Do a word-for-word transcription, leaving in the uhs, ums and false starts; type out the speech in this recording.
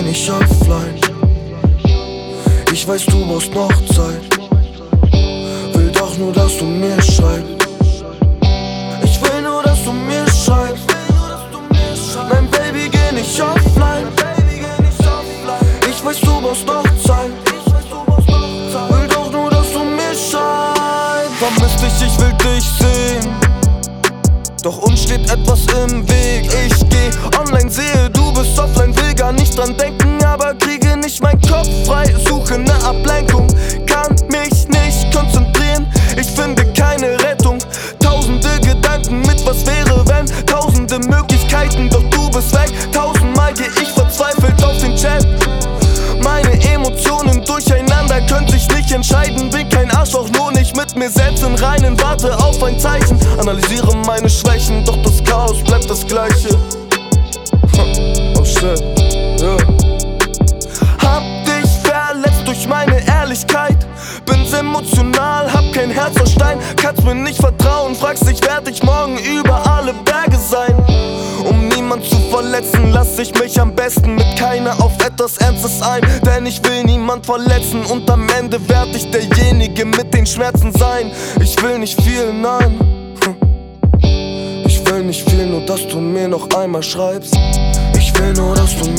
nicht offline. Ich weiß, du brauchst noch Zeit. Will doch nur, dass du mir schreibst. Ich will nur, dass du mir schreibst. Nein, Baby, geh nicht offline. Ich weiß, du brauchst noch Zeit. Will doch nur, dass du mir schreibst. Vermiss dich, ich will dich sehen. Doch uns steht etwas im Weg. Ich geh online, sehe, du bist offline. Will gar nicht dran denken, aber kriege nicht meinen Kopf frei. Suche ne Ablenkung, kann mich nicht konzentrieren. Ich finde keine Rettung. Tausende Gedanken mit was wäre wenn. Tausende Möglichkeiten, doch du bist weg. Tausendmal geh ich verzweifelt auf den Chat. Meine Emotionen durcheinander, könnte ich nicht entscheiden. Bin kein Arschloch, nur nicht mit mir selbst im Reinen. Warte auf ein Zeichen, analysiere meine Schwächen. Doch das Chaos bleibt das Gleiche. Oh shit, yeah. Hab dich verletzt durch meine Ehrlichkeit. Bin's emotional, hab kein Herz aus Stein. Kannst mir nicht vertrauen, fragst dich, werd ich morgen über alle Berge sein. Um niemand zu verletzen, lass ich mich am besten mit keiner auf etwas Ernstes ein. Denn ich will niemand verletzen und am Ende werd ich derjenige mit den Schmerzen sein. Ich will nicht viel, nein. Ich will nicht viel, nur dass du mir noch einmal schreibst. Ich will nur, dass du